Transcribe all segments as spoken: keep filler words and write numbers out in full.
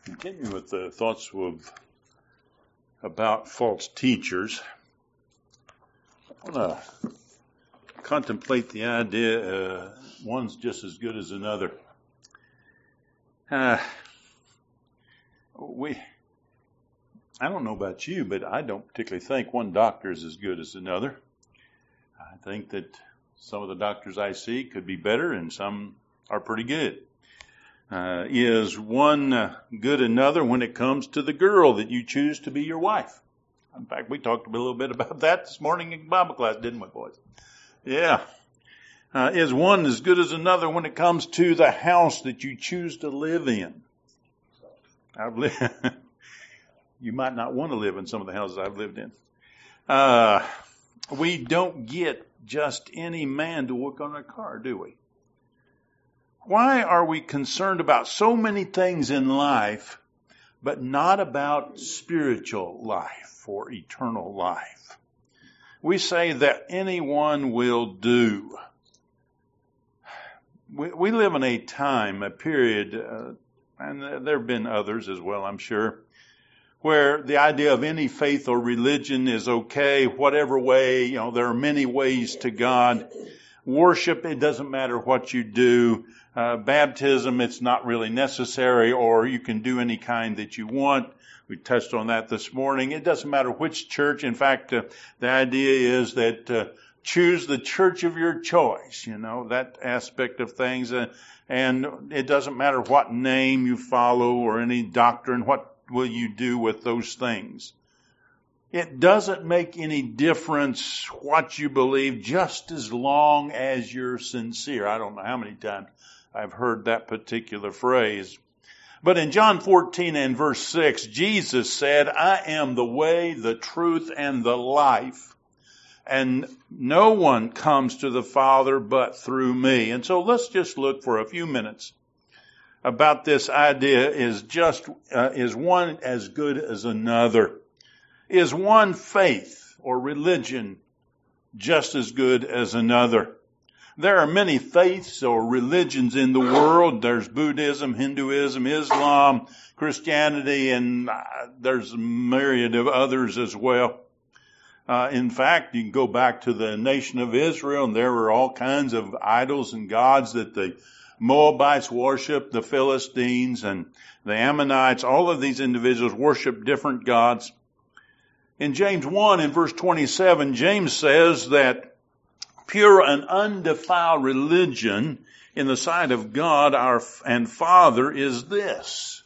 Continuing with the thoughts of about false teachers, I want to contemplate the idea uh, one's just as good as another. Uh, we, I don't know about you, but I don't particularly think one doctor is as good as another. I think that some of the doctors I see could be better, and some are pretty good. Uh, is one uh, good another when it comes to the girl that you choose to be your wife? In fact, we talked a little bit about that this morning in Bible class, didn't we, boys? Yeah. Uh, is one as good as another when it comes to the house that you choose to live in? I've lived. You might not want to live in some of the houses I've lived in. Uh, we don't get just any man to work on our car, do we? Why are we concerned about so many things in life, but not about spiritual life or eternal life? We say that anyone will do. We, we live in a time, a period, uh, and there have been others as well, I'm sure, where the idea of any faith or religion is okay, whatever way, you know, there are many ways to God. Worship, it doesn't matter what you do. Uh, baptism, it's not really necessary, or you can do any kind that you want. We touched on that this morning. It doesn't matter which church. In fact, uh, the idea is that uh, choose the church of your choice, you know, that aspect of things. Uh, and it doesn't matter what name you follow or any doctrine. What will you do with those things? It doesn't make any difference what you believe, just as long as you're sincere. I don't know how many times I've heard that particular phrase. But in John fourteen and verse six, Jesus said, I am the way, the truth, and the life. And no one comes to the Father but through me. And so let's just look for a few minutes about this idea. Is just, uh, is one as good as another? Is one faith or religion just as good as another? There are many faiths or religions in the world. There's Buddhism, Hinduism, Islam, Christianity, and uh, there's a myriad of others as well. Uh, in fact, you can go back to the nation of Israel, and there were all kinds of idols and gods that the Moabites worshiped, the Philistines and the Ammonites. All of these individuals worshiped different gods. In James one in verse twenty-seven, James says that pure and undefiled religion in the sight of God our and Father is this: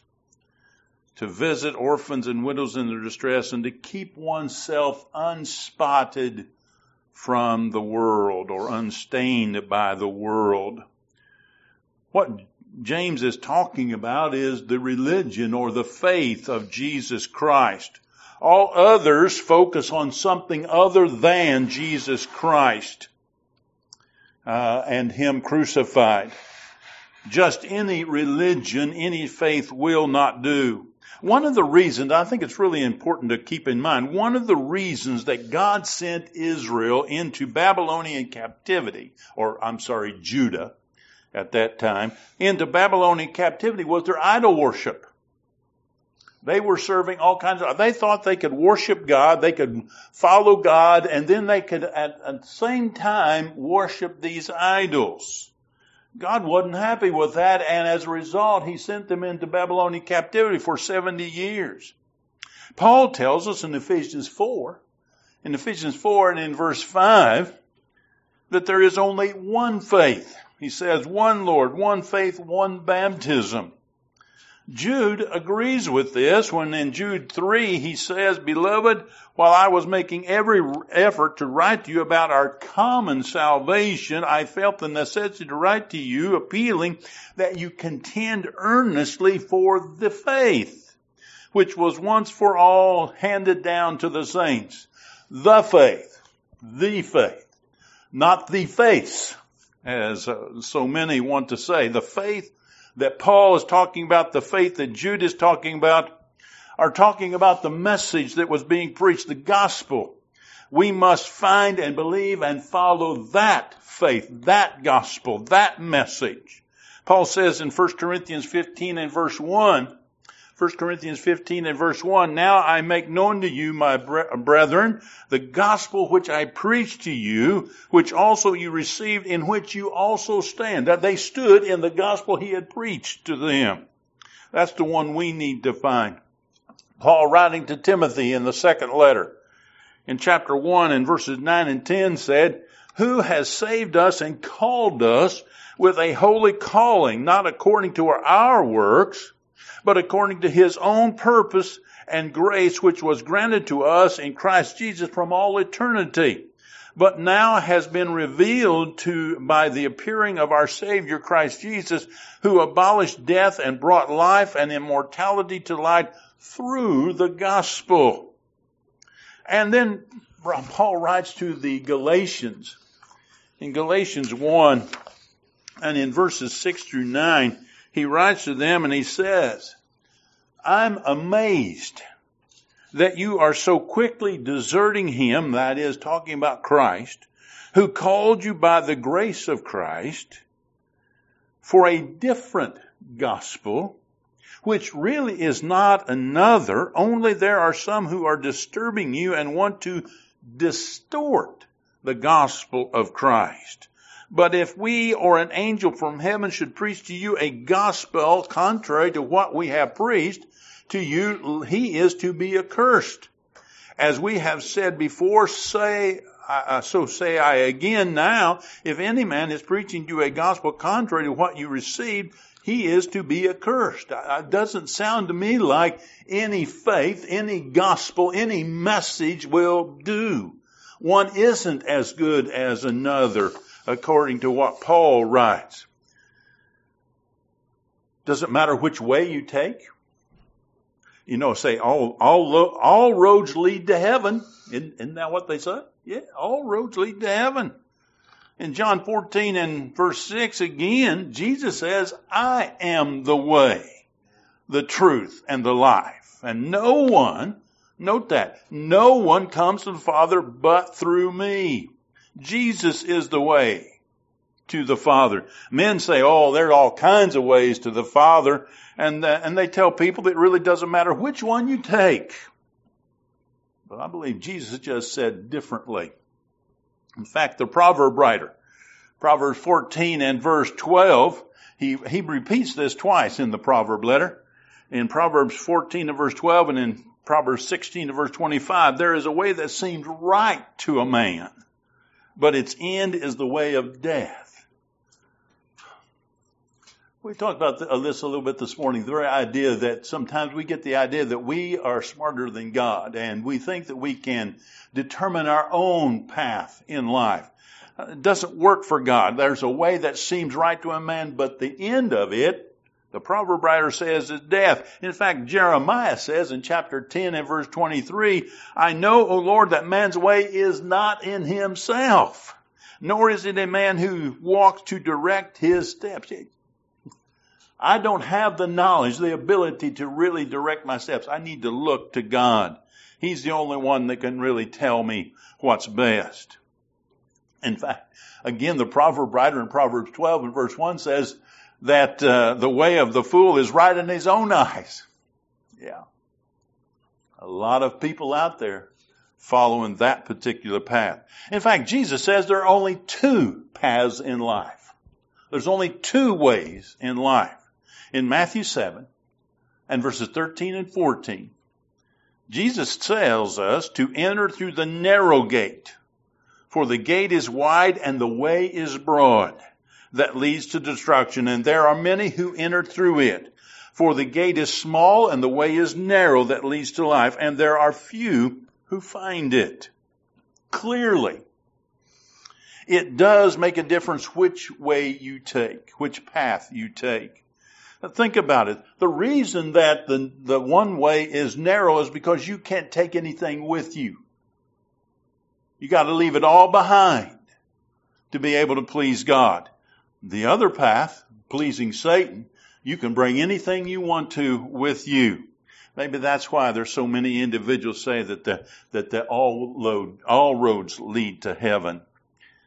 to visit orphans and widows in their distress, and to keep oneself unspotted from the world, or unstained by the world. What James is talking about is the religion or the faith of Jesus Christ. All others focus on something other than Jesus Christ uh, and Him crucified. Just any religion, any faith will not do. One of the reasons, I think it's really important to keep in mind, one of the reasons that God sent Israel into Babylonian captivity, or I'm sorry, Judah at that time, into Babylonian captivity was their idol worship. They were serving all kinds of, they thought they could worship God, they could follow God, and then they could at, at the same time worship these idols. God wasn't happy with that, and as a result, He sent them into Babylonian captivity for seventy years. Paul tells us in Ephesians four, in Ephesians four and in verse five, that there is only one faith. He says, one Lord, one faith, one baptism. Jude agrees with this when in Jude three he says, Beloved, while I was making every effort to write to you about our common salvation, I felt the necessity to write to you, appealing that you contend earnestly for the faith, which was once for all handed down to the saints. The faith, the faith, not the face, as uh, so many want to say. The faith that Paul is talking about, the faith that Jude is talking about, are talking about the message that was being preached, the gospel. We must find and believe and follow that faith, that gospel, that message. Paul says in First Corinthians fifteen and verse one, First Corinthians fifteen and verse one, now I make known to you, my brethren, the gospel which I preached to you, which also you received, in which you also stand. That they stood in the gospel he had preached to them. That's the one we need to find. Paul writing to Timothy in the second letter, in chapter one and verses nine and ten said, who has saved us and called us with a holy calling, not according to our, our works, but according to his own purpose and grace, which was granted to us in Christ Jesus from all eternity, but now has been revealed to by the appearing of our Savior Christ Jesus, who abolished death and brought life and immortality to light through the gospel. And then Paul writes to the Galatians in Galatians one and in verses six through nine, he writes to them and he says, I'm amazed that you are so quickly deserting him, that is, talking about Christ, who called you by the grace of Christ for a different gospel, which really is not another, only there are some who are disturbing you and want to distort the gospel of Christ. But if we or an angel from heaven should preach to you a gospel contrary to what we have preached to you, he is to be accursed. As we have said before, say, uh, so say I again now, if any man is preaching to you a gospel contrary to what you received, he is to be accursed. It doesn't sound to me like any faith, any gospel, any message will do. One isn't as good as another, according to what Paul writes. Does it matter which way you take? You know, say all all all roads lead to heaven. Isn't, isn't that what they say? Yeah, all roads lead to heaven. In John fourteen and verse six again, Jesus says, I am the way, the truth, and the life. And no one, note that, no one comes to the Father but through me. Jesus is the way to the Father. Men say, oh, there are all kinds of ways to the Father. And, uh, and they tell people that it really doesn't matter which one you take. But I believe Jesus just said differently. In fact, the proverb writer, Proverbs fourteen and verse twelve, he, he repeats this twice in the proverb letter. In Proverbs fourteen and verse twelve and in Proverbs sixteen and verse twenty-five, there is a way that seems right to a man, but its end is the way of death. We talked about this a little bit this morning, the very idea that sometimes we get the idea that we are smarter than God and we think that we can determine our own path in life. It doesn't work for God. There's a way that seems right to a man, but the end of it, the proverb writer says, is death. In fact, Jeremiah says in chapter ten and verse twenty-three, I know, O Lord, that man's way is not in himself, nor is it a man who walks to direct his steps. I don't have the knowledge, the ability to really direct my steps. I need to look to God. He's the only one that can really tell me what's best. In fact, again, the proverb writer in Proverbs twelve and verse one says that uh, the way of the fool is right in his own eyes. Yeah. A lot of people out there following that particular path. In fact, Jesus says there are only two paths in life. There's only two ways in life. In Matthew seven and verses thirteen and fourteen, Jesus tells us to enter through the narrow gate, for the gate is wide and the way is broad that leads to destruction, and there are many who enter through it. For the gate is small and the way is narrow that leads to life, and there are few who find it. Clearly, it does make a difference which way you take, which path you take. Think about it. The reason that the, the one way is narrow is because you can't take anything with you. You got to leave it all behind to be able to please God. The other path, pleasing Satan, you can bring anything you want to with you. Maybe that's why there's so many individuals say that the, that the all load, all roads lead to heaven.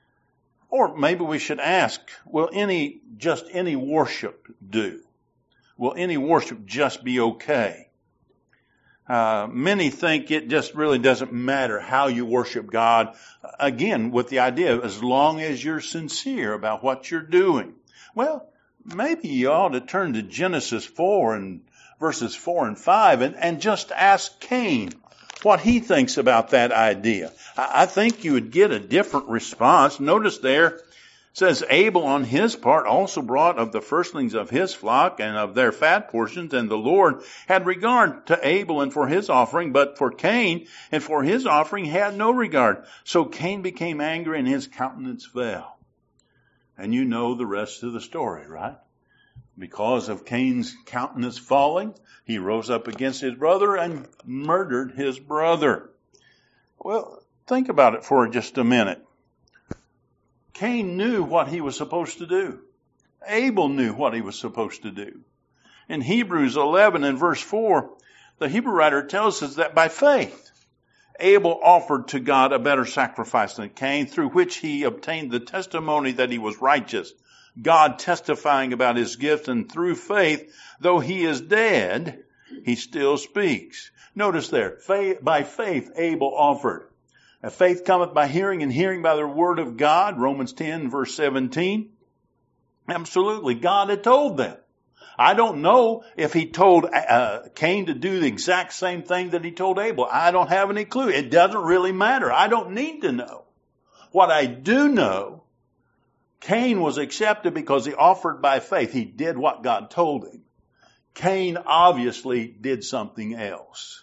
Or maybe we should ask, will any, just any worship do? will any worship just be okay? Uh, many think it just really doesn't matter how you worship God. Again, with the idea, as long as you're sincere about what you're doing. Well, maybe you ought to turn to Genesis four and verses four and five and, and just ask Cain what he thinks about that idea. I, I think you would get a different response. Notice there, says Abel on his part also brought of the firstlings of his flock and of their fat portions, and the Lord had regard to Abel and for his offering, but for Cain and for his offering had no regard. So Cain became angry and his countenance fell. And you know the rest of the story, right? Because of Cain's countenance falling, he rose up against his brother and murdered his brother. Well, think about it for just a minute. Cain knew what he was supposed to do. Abel knew what he was supposed to do. In Hebrews eleven and verse four, the Hebrew writer tells us that by faith, Abel offered to God a better sacrifice than Cain, through which he obtained the testimony that he was righteous, God testifying about his gift, and through faith, though he is dead, he still speaks. Notice there, faith, by faith Abel offered. Now, faith cometh by hearing, and hearing by the word of God, Romans ten, verse seventeen. Absolutely, God had told them. I don't know if he told uh, Cain to do the exact same thing that he told Abel. I don't have any clue. It doesn't really matter. I don't need to know. What I do know, Cain was accepted because he offered by faith. He did what God told him. Cain obviously did something else.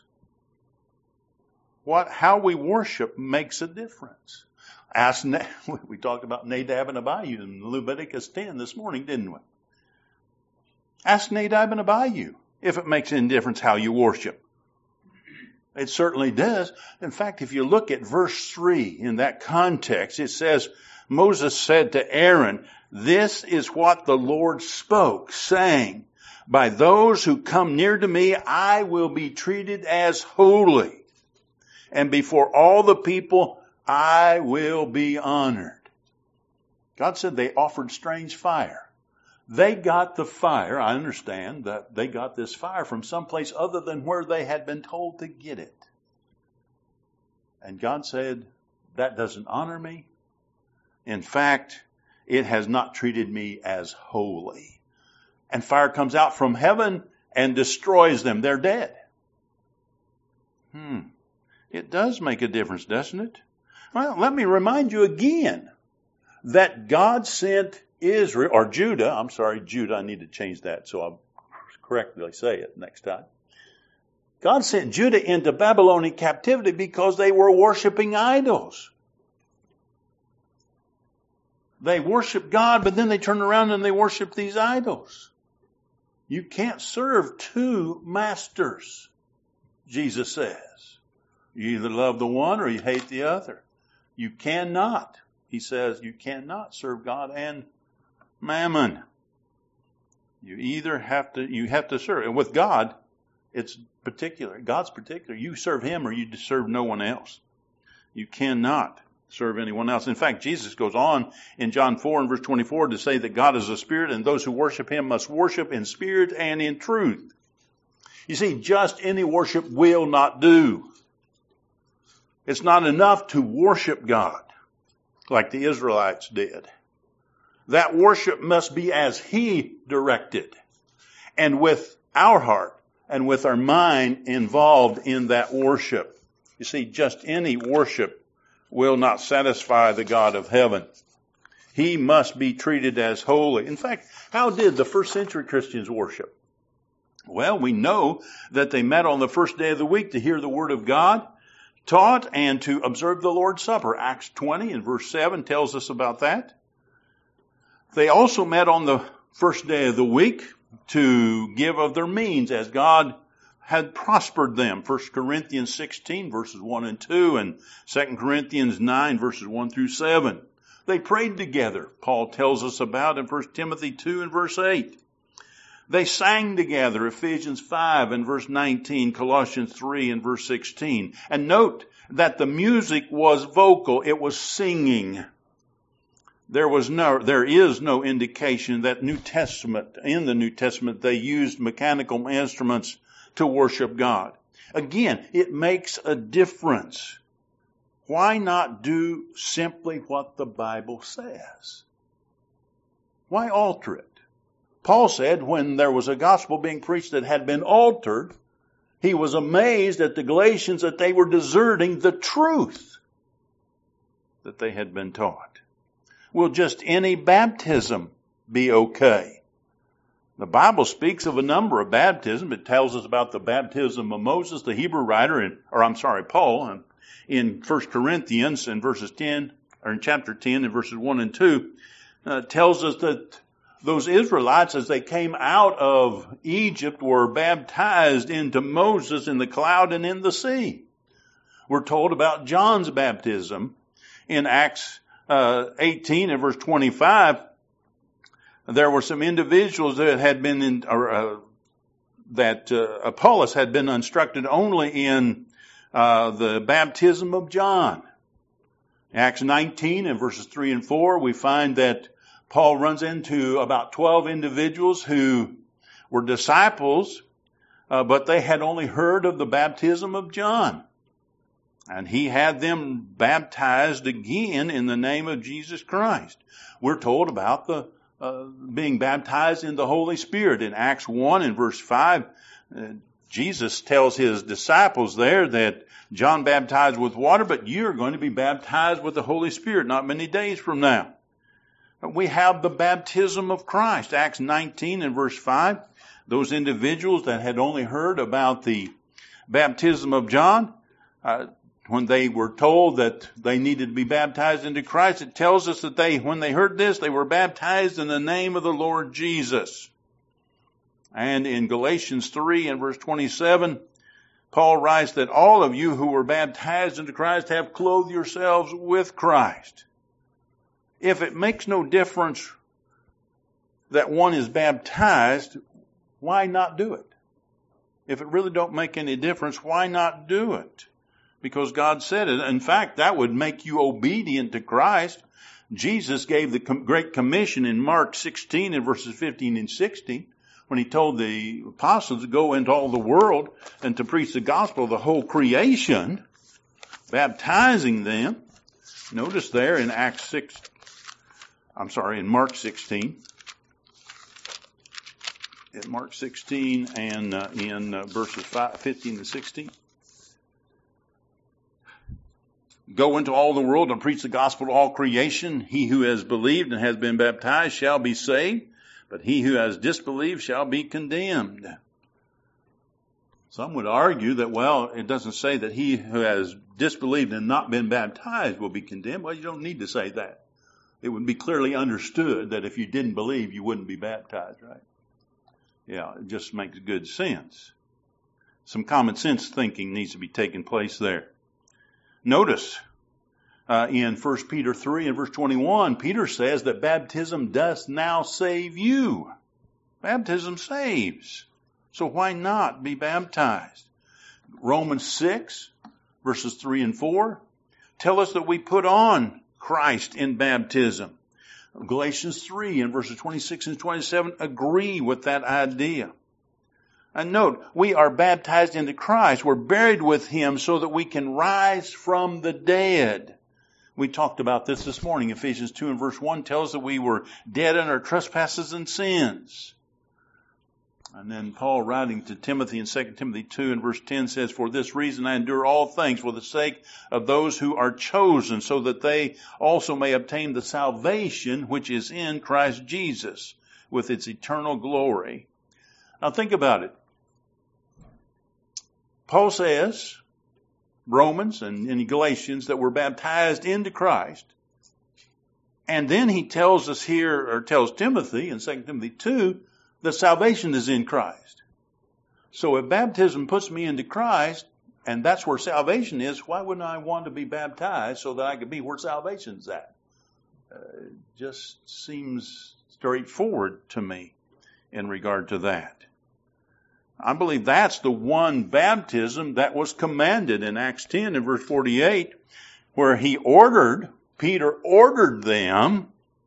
What, how we worship makes a difference. Ask, we talked about Nadab and Abihu in Leviticus ten this morning, didn't we? Ask Nadab and Abihu if it makes any difference how you worship. It certainly does. In fact, if you look at verse three in that context, it says, Moses said to Aaron, "This is what the Lord spoke, saying, by those who come near to me, I will be treated as holy. And before all the people, I will be honored." God said they offered strange fire. They got the fire. I understand that they got this fire from someplace other than where they had been told to get it. And God said, that doesn't honor me. In fact, it has not treated me as holy. And fire comes out from heaven and destroys them. They're dead. Hmm. It does make a difference, doesn't it? Well, let me remind you again that God sent Israel, or Judah, I'm sorry, Judah, I need to change that so I'll correctly say it next time. God sent Judah into Babylonian captivity because they were worshiping idols. They worship God, but then they turn around and they worship these idols. You can't serve two masters, Jesus says. You either love the one or you hate the other. You cannot, he says, you cannot serve God and mammon. You either have to, you have to serve. And with God, it's particular. God's particular. You serve him or you serve no one else. You cannot serve anyone else. In fact, Jesus goes on in John four and verse twenty-four to say that God is a spirit and those who worship him must worship in spirit and in truth. You see, just any worship will not do. It's not enough to worship God like the Israelites did. That worship must be as he directed and with our heart and with our mind involved in that worship. You see, just any worship will not satisfy the God of heaven. He must be treated as holy. In fact, how did the first century Christians worship? Well, we know that they met on the first day of the week to hear the word of God taught and to observe the Lord's Supper. Acts twenty and verse seven tells us about that. They also met on the first day of the week to give of their means as God had prospered them. First Corinthians sixteen verses one and two and Second Corinthians nine verses one through seven. They prayed together, Paul tells us about in First Timothy two and verse eight. They sang together, Ephesians five and verse nineteen, Colossians three and verse sixteen. And note that the music was vocal, it was singing. there was no, there is no indication that New Testament, in the New Testament, they used mechanical instruments to worship God. Again, it makes a difference. Why not do simply what the Bible says? Why alter it? Paul said when there was a gospel being preached that had been altered, he was amazed at the Galatians that they were deserting the truth that they had been taught. Will just any baptism be okay? The Bible speaks of a number of baptisms. It tells us about the baptism of Moses, the Hebrew writer, in, or I'm sorry, Paul, in First Corinthians in verses ten, or in chapter ten, in verses one and two, uh, tells us that those Israelites, as they came out of Egypt, were baptized into Moses in the cloud and in the sea. We're told about John's baptism in Acts uh, eighteen and verse twenty-five. There were some individuals that had been in, or, uh, that uh, Apollos had been instructed only in uh, the baptism of John. Acts nineteen and verses three and four, we find that Paul runs into about twelve individuals who were disciples, uh, but they had only heard of the baptism of John. And he had them baptized again in the name of Jesus Christ. We're told about the uh, being baptized in the Holy Spirit. In Acts one and verse five, uh, Jesus tells his disciples there that John baptized with water, but you're going to be baptized with the Holy Spirit not many days from now. We have the baptism of Christ. Acts nineteen and verse five, those individuals that had only heard about the baptism of John, uh, when they were told that they needed to be baptized into Christ, it tells us that they, when they heard this, they were baptized in the name of the Lord Jesus. And in Galatians three and verse twenty-seven, Paul writes that all of you who were baptized into Christ have clothed yourselves with Christ. If it makes no difference that one is baptized, why not do it? If it really don't make any difference, why not do it? Because God said it. In fact, that would make you obedient to Christ. Jesus gave the Great Commission in Mark sixteen and verses fifteen and sixteen when he told the apostles to go into all the world and to preach the gospel of the whole creation, baptizing them. Notice there in Acts six, I'm sorry, in Mark sixteen. In Mark sixteen and uh, in uh, verses five, fifteen and sixteen. Go into all the world and preach the gospel to all creation. He who has believed and has been baptized shall be saved, but he who has disbelieved shall be condemned. Some would argue that, well, it doesn't say that he who has disbelieved and not been baptized will be condemned. Well, you don't need to say that. It would be clearly understood that if you didn't believe, you wouldn't be baptized, right? Yeah, it just makes good sense. Some common sense thinking needs to be taking place there. Notice uh, in First Peter three and verse twenty-one, Peter says that baptism does now save you. Baptism saves. So why not be baptized? Romans six verses three and four tell us that we put on Christ in baptism. Galatians three and verses twenty-six and twenty-seven agree with that idea. And note, we are baptized into Christ. We're buried with Him so that we can rise from the dead. We talked about this this morning. Ephesians two and verse one tells us that we were dead in our trespasses and sins. And then Paul writing to Timothy in Second Timothy two and verse ten says, for this reason I endure all things for the sake of those who are chosen, so that they also may obtain the salvation which is in Christ Jesus with its eternal glory. Now think about it. Paul says, Romans and in Galatians, that we're baptized into Christ. And then he tells us here, or tells Timothy in Second Timothy two, that salvation is in Christ. So if baptism puts me into Christ, and that's where salvation is, why wouldn't I want to be baptized so that I could be where salvation's at? Uh, it just seems straightforward to me in regard to that. I believe that's the one baptism that was commanded in Acts ten and verse forty-eight, where he ordered, Peter ordered them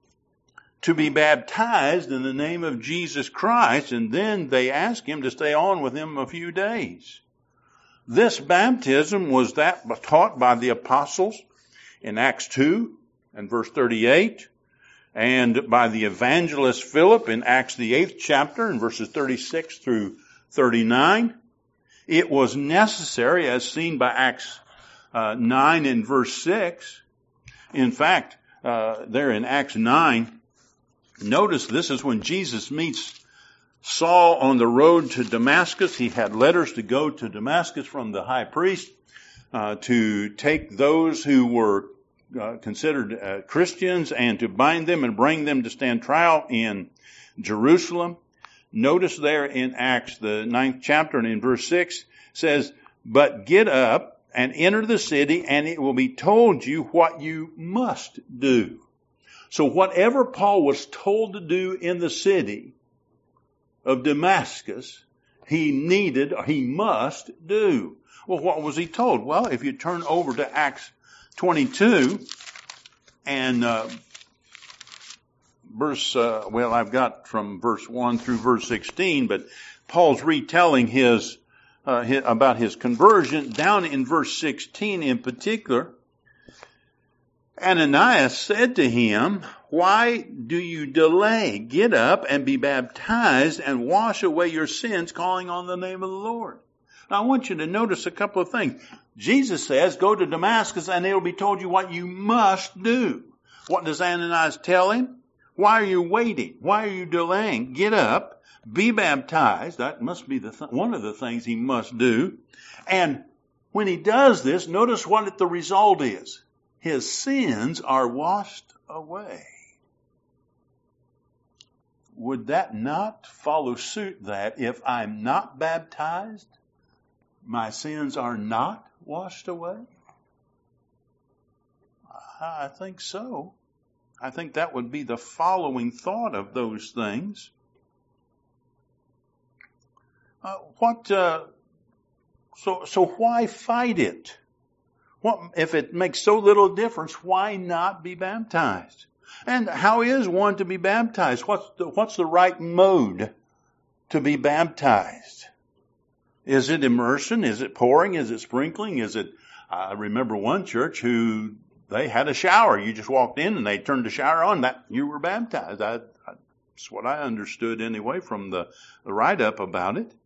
to be baptized in the name of Jesus Christ, and then they asked him to stay on with him a few days. This baptism was that taught by the apostles in Acts two and verse thirty-eight, and by the evangelist Philip in Acts the eighth chapter in verses thirty-six through thirty-nine. It was necessary, as seen by Acts uh, nine and verse six. In fact, uh, there in Acts nine, notice this is when Jesus meets Saul on the road to Damascus. He had letters to go to Damascus from the high priest uh, to take those who were uh, considered uh, Christians and to bind them and bring them to stand trial in Jerusalem. Notice there in Acts, the ninth chapter and in verse six says, "But get up and enter the city, and it will be told you what you must do." So whatever Paul was told to do in the city of Damascus, he needed, or he must do. Well, what was he told? Well, if you turn over to Acts twenty-two and uh, verse, uh, well, I've got from verse one through verse sixteen, but Paul's retelling his, uh, his about his conversion. Down in verse sixteen in particular, Ananias said to him, "Why do you delay? Get up and be baptized and wash away your sins, calling on the name of the Lord." Now I want you to notice a couple of things. Jesus says, go to Damascus and it will be told you what you must do. What does Ananias tell him? Why are you waiting? Why are you delaying? Get up, be baptized. That must be the th- one of the things he must do. And when he does this, notice what the result is. His sins are washed away. Would that not follow suit that if I'm not baptized, my sins are not washed away? I think so. I think that would be the following thought of those things. Uh, what? Uh, so, so why fight it? What if it makes so little difference? Why not be baptized? And how is one to be baptized? What's the, what's the right mode to be baptized? Is it immersion? Is it pouring? Is it sprinkling? Is it? I remember one church who they had a shower. You just walked in and they turned the shower on. That you were baptized. I, I, that's what I understood anyway from the, the write-up about it.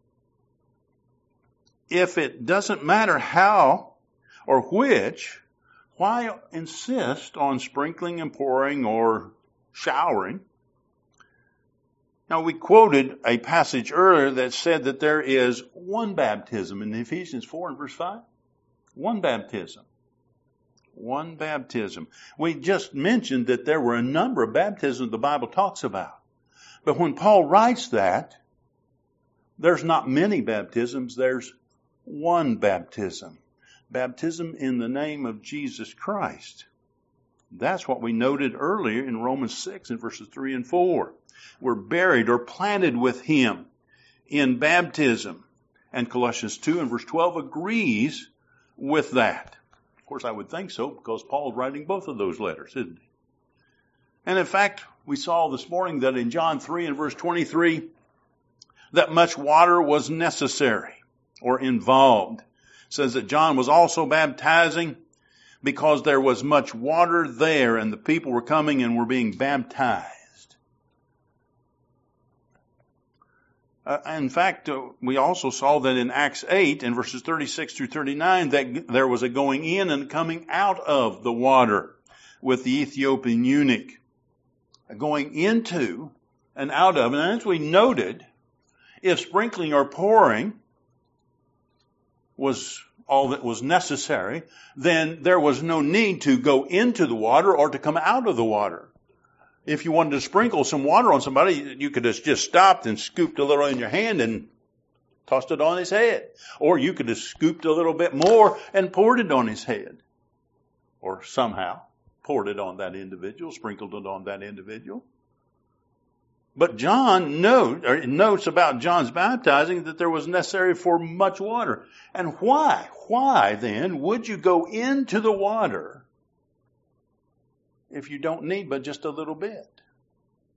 If it doesn't matter how or which, why insist on sprinkling and pouring or showering? Now, we quoted a passage earlier that said that there is one baptism in Ephesians four and verse five. One baptism. One baptism. We just mentioned that there were a number of baptisms the Bible talks about. But when Paul writes that, there's not many baptisms, there's one baptism. Baptism in the name of Jesus Christ. That's what we noted earlier in Romans six and verses three and four. We're buried or planted with him in baptism. And Colossians two and verse twelve agrees with that. Of course, I would think so because Paul's writing both of those letters, isn't he? And in fact, we saw this morning that in John three and verse twenty-three, that much water was necessary or involved. It says that John was also baptizing because there was much water there and the people were coming and were being baptized. Uh, in fact, uh, we also saw that in Acts eight and verses thirty-six through thirty-nine that there was a going in and coming out of the water with the Ethiopian eunuch. Going into and out of. And as we noted, if sprinkling or pouring was all that was necessary, then there was no need to go into the water or to come out of the water. If you wanted to sprinkle some water on somebody, you could have just stopped and scooped a little in your hand and tossed it on his head. Or you could have scooped a little bit more and poured it on his head. Or somehow poured it on that individual, sprinkled it on that individual. But John note, or notes about John's baptizing that there was necessary for much water. And why? Why then would you go into the water if you don't need but just a little bit?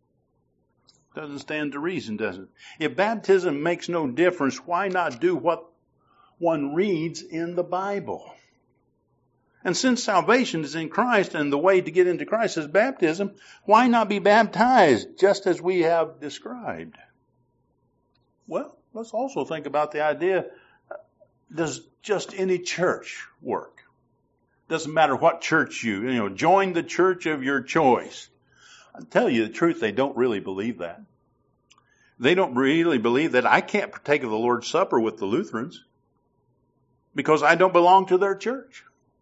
Doesn't stand to reason, does it? If baptism makes no difference, why not do what one reads in the Bible? And since salvation is in Christ and the way to get into Christ is baptism, why not be baptized just as we have described? Well, let's also think about the idea, does just any church work? Doesn't matter what church you, you know, join the church of your choice. I'll tell you the truth, they don't really believe that. They don't really believe that I can't partake of the Lord's Supper with the Lutherans because I don't belong to their church.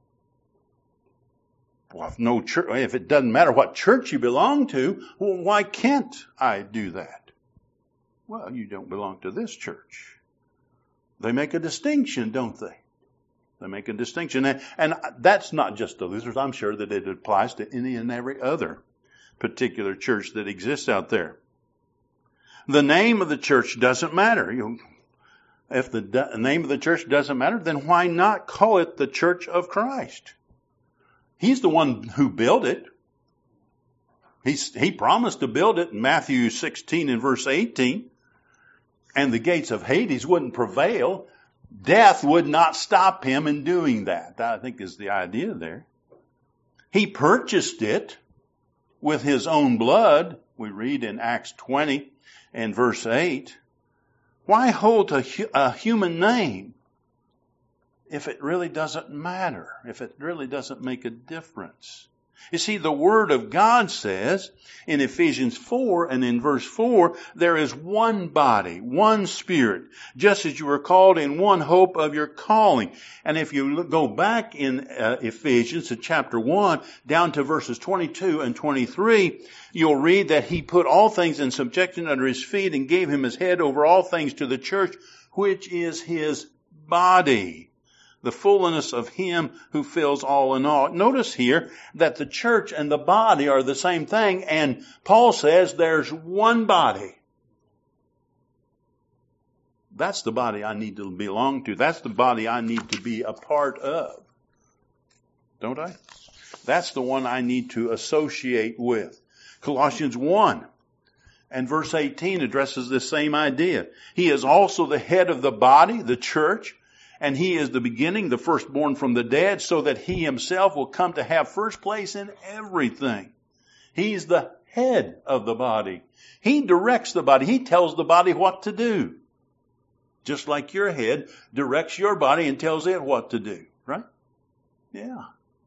Well, if no church, if it doesn't matter what church you belong to, well, why can't I do that? Well, you don't belong to this church. They make a distinction, don't they? They make a distinction. And, and that's not just the Lutherans. I'm sure that it applies to any and every other particular church that exists out there. The name of the church doesn't matter. You know, if the de- name of the church doesn't matter, then why not call it the Church of Christ? He's the one who built it. He's, he promised to build it in Matthew sixteen and verse eighteen. And the gates of Hades wouldn't prevail. Death would not stop him in doing that. That, I think, is the idea there. He purchased it with his own blood. We read in Acts twenty and verse eight. Why hold a, a human name if it really doesn't matter, if it really doesn't make a difference? You see, the Word of God says in Ephesians four and in verse four, there is one body, one Spirit, just as you were called in one hope of your calling. And if you look, go back in uh, Ephesians to chapter one, down to verses twenty-two and twenty-three, you'll read that He put all things in subjection under His feet and gave Him His head over all things to the church, which is His body. The fullness of Him who fills all in all. Notice here that the church and the body are the same thing, and Paul says there's one body. That's the body I need to belong to. That's the body I need to be a part of. Don't I? That's the one I need to associate with. Colossians one and verse eighteen addresses this same idea. He is also the head of the body, the church, and He is the beginning, the firstborn from the dead, so that He Himself will come to have first place in everything. He's the head of the body. He directs the body. He tells the body what to do. Just like your head directs your body and tells it what to do, right? Yeah.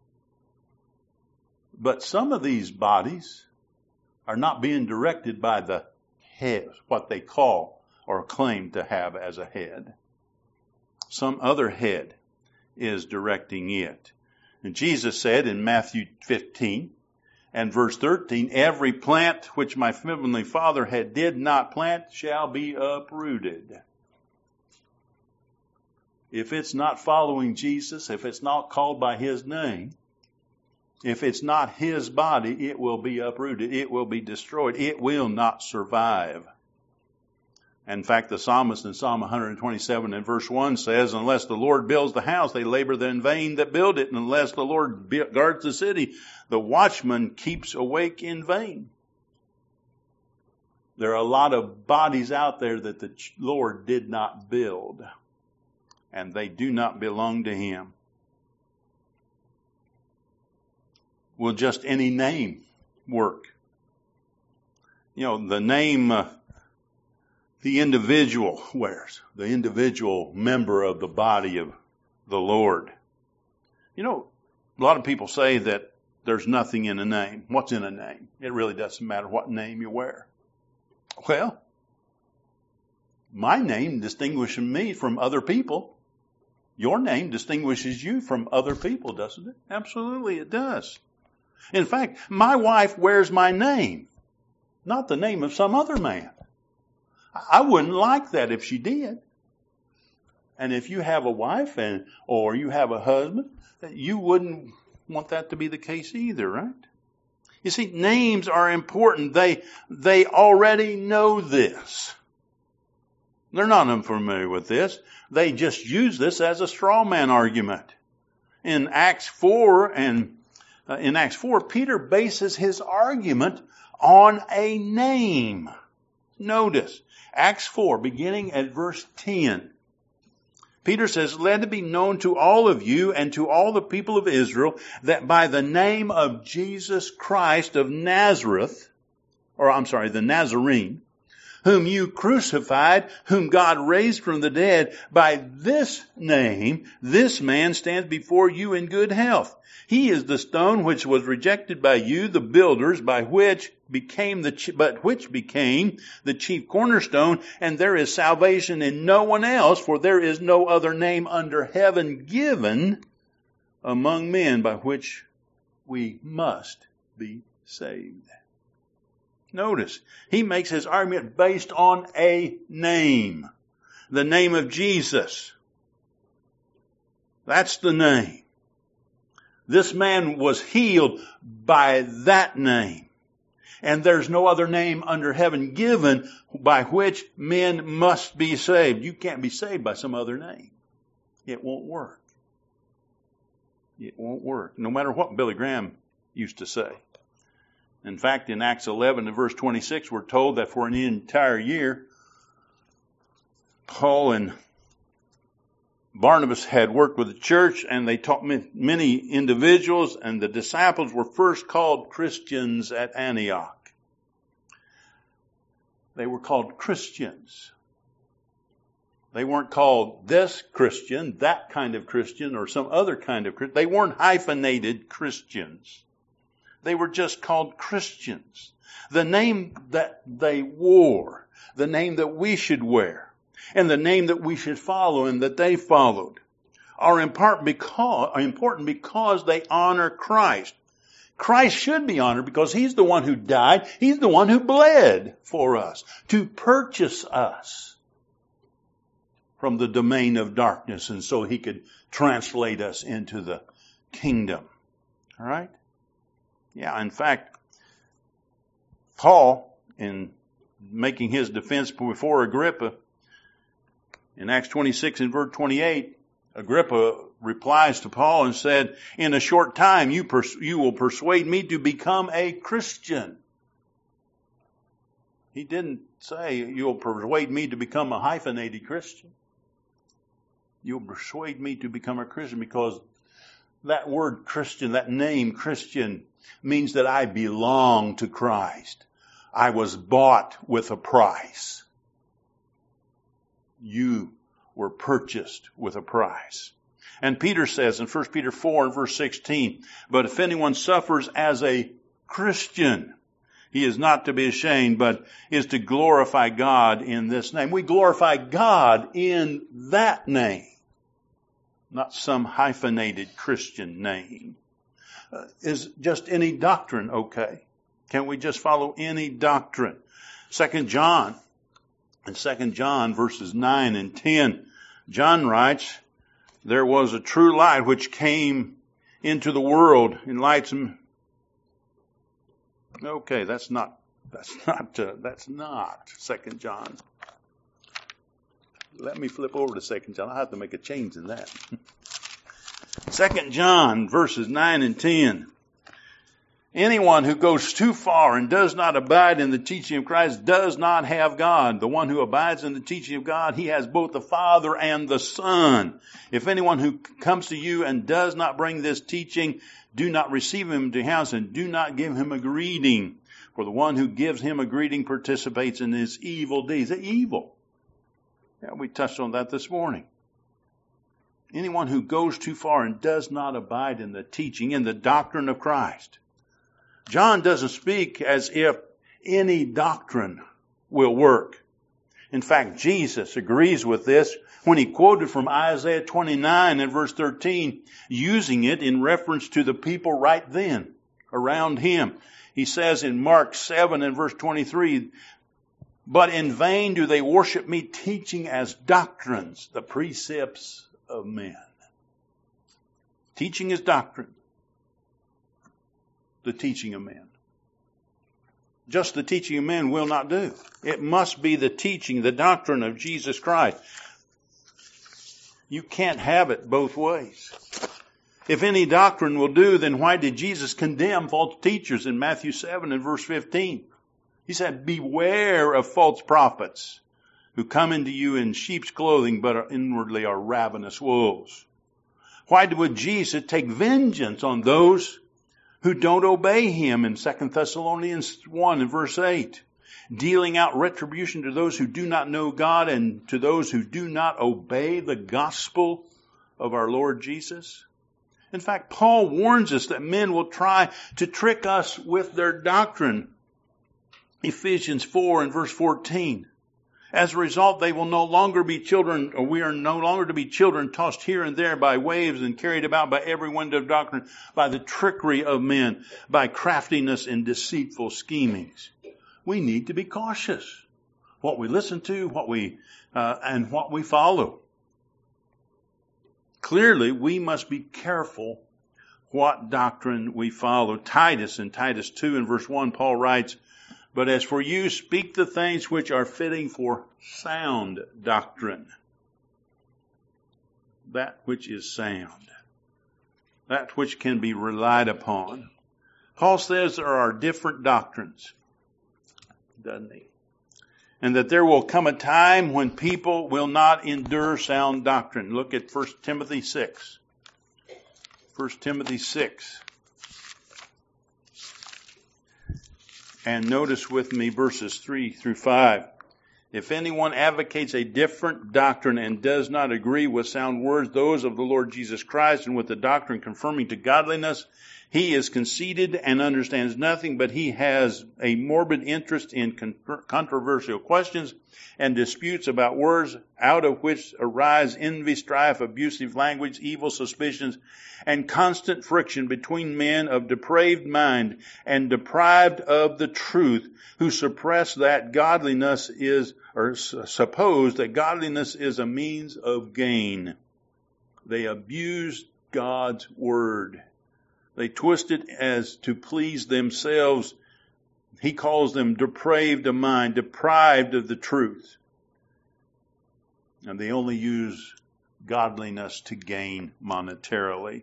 But some of these bodies are not being directed by the head, what they call or claim to have as a head. Some other head is directing it. And Jesus said in Matthew fifteen and verse thirteen, every plant which my heavenly Father had did not plant shall be uprooted. If it's not following Jesus, if it's not called by His name, if it's not His body, it will be uprooted. It will be destroyed. It will not survive. In fact, the psalmist in Psalm one twenty-seven and verse one says, unless the Lord builds the house, they labor in vain that build it. And unless the Lord guards the city, the watchman keeps awake in vain. There are a lot of bodies out there that the Lord did not build. And they do not belong to Him. Will just any name work? You know, the name uh, the individual wears, the individual member of the body of the Lord. You know, a lot of people say that there's nothing in a name. What's in a name? It really doesn't matter what name you wear. Well, my name distinguishes me from other people. Your name distinguishes you from other people, doesn't it? Absolutely, it does. In fact, my wife wears my name, not the name of some other man. I wouldn't like that if she did. And if you have a wife and or you have a husband, you wouldn't want that to be the case either, right? You see, names are important. They they already know this. They're not unfamiliar with this. They just use this as a straw man argument. In Acts four and uh, in Acts four, Peter bases his argument on a name. Notice, Acts four, beginning at verse ten. Peter says, let it be known to all of you and to all the people of Israel that by the name of Jesus Christ of Nazareth, or I'm sorry, the Nazarene, whom you crucified, whom God raised from the dead, by this name, this man stands before you in good health. He is the stone which was rejected by you, the builders, by which became the, but which became the chief cornerstone, and there is salvation in no one else, for there is no other name under heaven given among men by which we must be saved. Notice, he makes his argument based on a name. The name of Jesus. That's the name. This man was healed by that name. And there's no other name under heaven given by which men must be saved. You can't be saved by some other name. It won't work. It won't work. No matter what Billy Graham used to say. In fact, in Acts eleven and verse twenty-six, we're told that for an entire year, Paul and Barnabas had worked with the church, and they taught many individuals, and the disciples were first called Christians at Antioch. They were called Christians. They weren't called this Christian, that kind of Christian, or some other kind of Christian. They weren't hyphenated Christians. They were just called Christians. The name that they wore, the name that we should wear, and the name that we should follow and that they followed are in part because, are important because they honor Christ. Christ should be honored because He's the one who died. He's the one who bled for us to purchase us from the domain of darkness, and so He could translate us into the kingdom. All right? Yeah, in fact, Paul, in making his defense before Agrippa, in Acts twenty-six and verse twenty-eight, Agrippa replies to Paul and said, in a short time you, pers- you will persuade me to become a Christian. He didn't say you'll persuade me to become a hyphenated Christian. You'll persuade me to become a Christian, because that word Christian, that name Christian, means that I belong to Christ. I was bought with a price. You were purchased with a price. And Peter says in First Peter four and verse sixteen, but if anyone suffers as a Christian, he is not to be ashamed, but is to glorify God in this name. We glorify God in that name, not some hyphenated Christian name. Uh, is just any doctrine okay? Can we just follow any doctrine? Second John, in Second John verses nine and ten, John writes, there was a true light which came into the world, enlightens them. Okay, that's not, that's not, uh, that's not Second John. Let me flip over to Second John. I'll have to make a change in that. Second John verses nine and ten. Anyone who goes too far and does not abide in the teaching of Christ does not have God. The one who abides in the teaching of God, he has both the Father and the Son. If anyone who comes to you and does not bring this teaching, do not receive him into house and do not give him a greeting. For the one who gives him a greeting participates in his evil deeds. They're evil. Yeah, we touched on that this morning. Anyone who goes too far and does not abide in the teaching, in the doctrine of Christ. John doesn't speak as if any doctrine will work. In fact, Jesus agrees with this when he quoted from Isaiah twenty-nine and verse thirteen, using it in reference to the people right then around him. He says in Mark seven and verse twenty-three, but in vain do they worship me, teaching as doctrines the precepts of men. Teaching is doctrine. The teaching of men. Just the teaching of men will not do. It must be the teaching, the doctrine of Jesus Christ. You can't have it both ways. If any doctrine will do, then why did Jesus condemn false teachers in Matthew seven and verse fifteen? He said, beware of false prophets who come into you in sheep's clothing, but are inwardly are ravenous wolves. Why would Jesus take vengeance on those who don't obey him in Second Thessalonians one and verse eight? Dealing out retribution to those who do not know God and to those who do not obey the gospel of our Lord Jesus. In fact, Paul warns us that men will try to trick us with their doctrine. Ephesians four and verse fourteen. As a result, they will no longer be children, or we are no longer to be children tossed here and there by waves and carried about by every wind of doctrine, by the trickery of men, by craftiness and deceitful schemings. We need to be cautious. What we listen to, what we, uh, and what we follow. Clearly, we must be careful what doctrine we follow. Titus, in Titus two and verse one, Paul writes, but as for you, speak the things which are fitting for sound doctrine. That which is sound. That which can be relied upon. Paul says there are different doctrines, doesn't he? And that there will come a time when people will not endure sound doctrine. Look at First Timothy six. First Timothy six. And notice with me verses three through five. If anyone advocates a different doctrine and does not agree with sound words, those of the Lord Jesus Christ, and with the doctrine confirming to godliness, he is conceited and understands nothing, but he has a morbid interest in controversial questions and disputes about words, out of which arise envy, strife, abusive language, evil suspicions, and constant friction between men of depraved mind and deprived of the truth, who suppress that godliness is, or suppose that godliness is a means of gain. They abuse God's word. They twist it as to please themselves. He calls them depraved of mind, deprived of the truth. And they only use godliness to gain monetarily.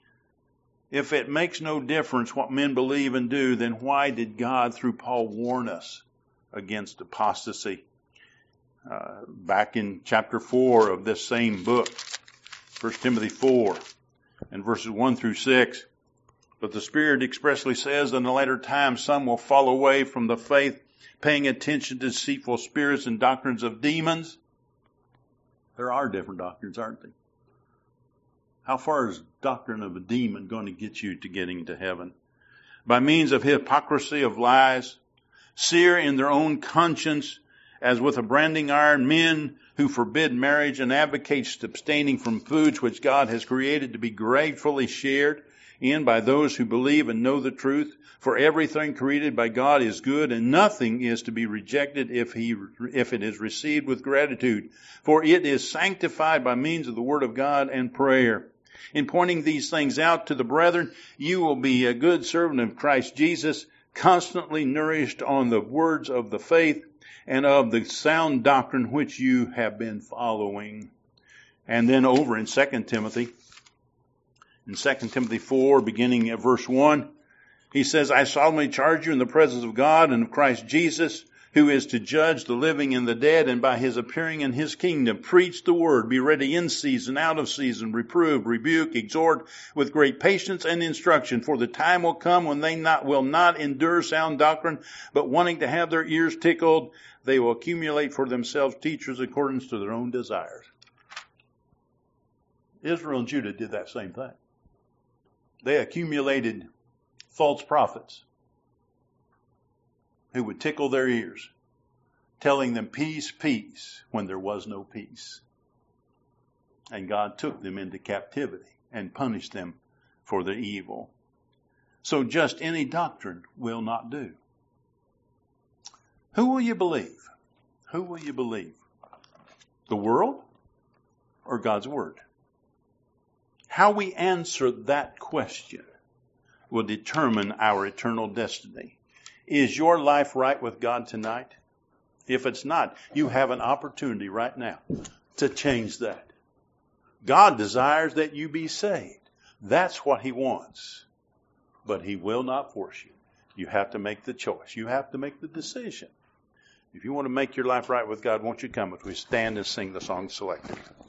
If it makes no difference what men believe and do, then why did God, through Paul, warn us against apostasy? Uh, back in chapter four of this same book, First Timothy four, and verses one through six. But the Spirit expressly says in the latter times some will fall away from the faith, paying attention to deceitful spirits and doctrines of demons. There are different doctrines, aren't there? How far is doctrine of a demon going to get you to getting to heaven? By means of hypocrisy of lies, sear in their own conscience as with a branding iron, men who forbid marriage and advocate abstaining from foods which God has created to be gratefully shared in by those who believe and know the truth. For everything created by God is good, and nothing is to be rejected if he if it is received with gratitude. For it is sanctified by means of the word of God and prayer. In pointing these things out to the brethren, you will be a good servant of Christ Jesus, constantly nourished on the words of the faith and of the sound doctrine which you have been following. And then over in Second Timothy, in Second Timothy four, beginning at verse one, he says, I solemnly charge you in the presence of God and of Christ Jesus, who is to judge the living and the dead, and by his appearing in his kingdom, preach the word, be ready in season, out of season, reprove, rebuke, exhort with great patience and instruction. For the time will come when they not, will not endure sound doctrine, but wanting to have their ears tickled, they will accumulate for themselves teachers according to their own desires. Israel and Judah did that same thing. They accumulated false prophets who would tickle their ears, telling them peace, peace, when there was no peace. And God took them into captivity and punished them for their evil. So just any doctrine will not do. Who will you believe? Who will you believe? The world or God's word? How we answer that question will determine our eternal destiny. Is your life right with God tonight? If it's not, you have an opportunity right now to change that. God desires that you be saved. That's what he wants. But he will not force you. You have to make the choice. You have to make the decision. If you want to make your life right with God, won't you come as we stand and sing the song selected?